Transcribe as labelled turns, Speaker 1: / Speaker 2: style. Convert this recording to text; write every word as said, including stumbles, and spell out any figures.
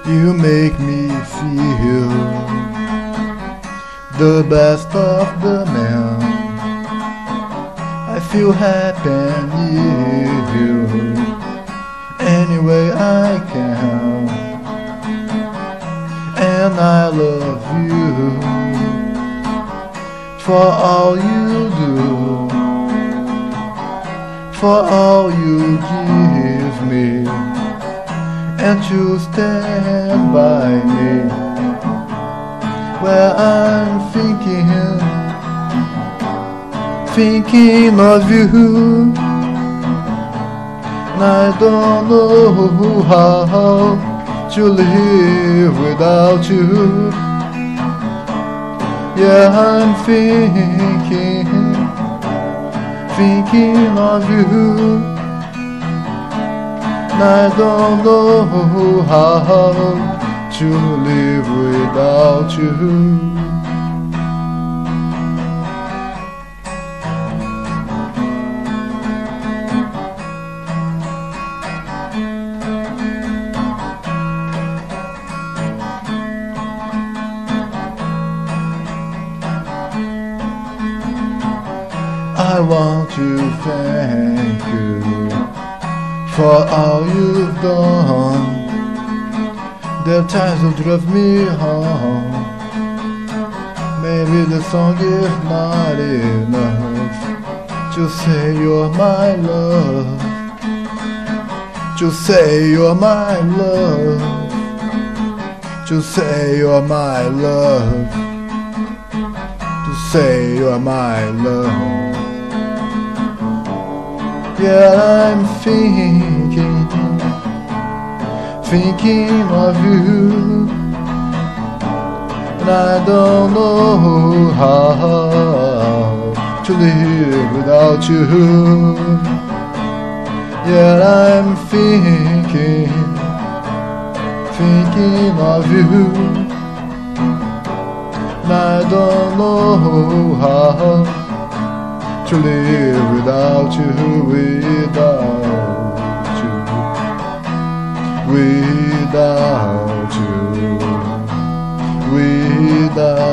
Speaker 1: You make me feel the best of the men. I feel happy near you any way I can, and I love you for all you do, for all you give me, and to stand by me where I'm thinking, thinking of you. And I don't know how to live without you. Yeah, I'm thinking, thinking of you. And I don't know how to live without you. I want to thank you for all you've done. There are times you drove me home. Maybe the song is not enough to say you're my love, to say you're my love, to say you're my love, to say you're my love. Yeah, I'm thinking, thinking of you, and I don't know how to live without you. Yeah, I'm thinking, thinking of you, and I don't know how to live without you, without you, without you, without